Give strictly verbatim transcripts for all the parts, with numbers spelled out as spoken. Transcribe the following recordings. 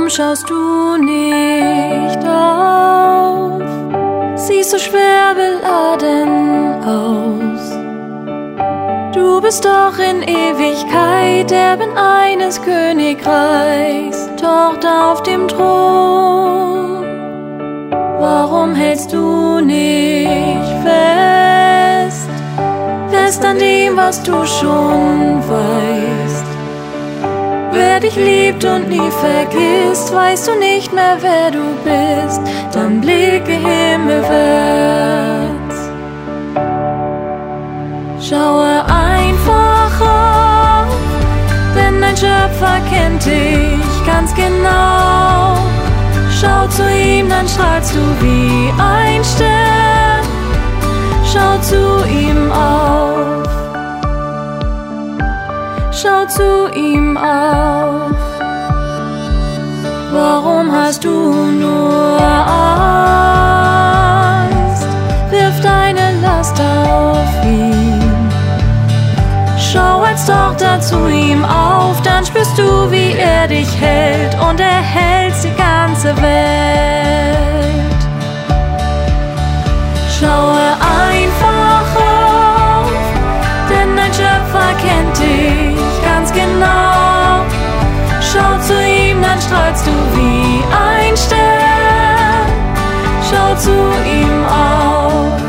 Warum schaust du nicht auf? Siehst so schwer beladen aus. Du bist doch in Ewigkeit Erbin eines Königreichs, Tochter auf dem Thron. Warum hältst du nicht fest, fest an dem, was du schon weißt? Wer dich liebt und nie vergisst, weißt du nicht mehr, wer du bist, dann blicke himmelwärts. Schaue einfach auf, denn dein Schöpfer kennt dich ganz genau. Schau zu ihm, dann strahlst du wie ein Stern. Schau zu ihm auf. Schau zu ihm auf. Warum hast du nur Angst? Wirf deine Last auf ihn. Schau als Tochter zu ihm auf, dann spürst du, wie er dich hält und er hält die ganze Welt. Schaue einfach auf, denn dein Schöpfer kennt dich ganz genau. Schau zu ihm, dann strahlst du wie ein Stern. Schau zu ihm auf.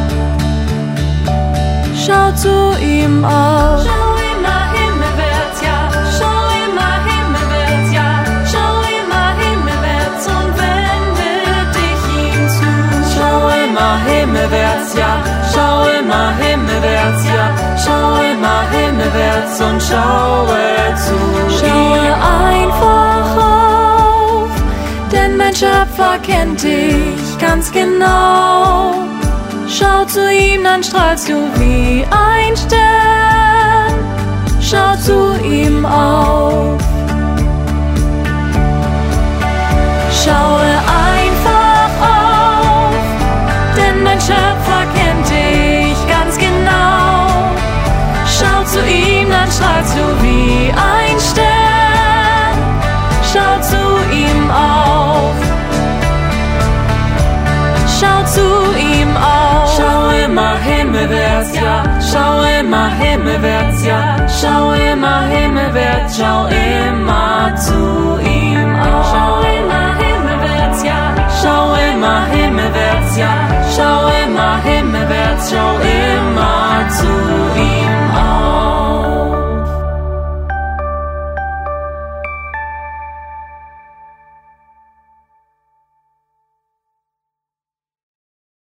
Schau zu ihm auf. Schau immer himmelwärts, ja. Schau immer himmelwärts, ja. Schau immer himmelwärts und wende dich ihm zu. Schau immer himmelwärts, ja. Schau immer himmelwärts, ja. Schau immer himmelwärts und schaue zu. Schaue einfach auf, denn mein Schöpfer kennt dich ganz genau. Schau zu ihm, dann strahlst du wie ein Stern. Schau zu ihm auf. Schaue einfach auf, denn dein Schöpfer kennt dich ganz genau. Schau zu ihm, dann strahlst du wie ein Stern. Schau zu ihm auf. Schau zu ihm auf. Schau immer himmelwärts, ja. Schau immer himmelwärts, ja. Schau immer himmelwärts, schau immer zu ihm.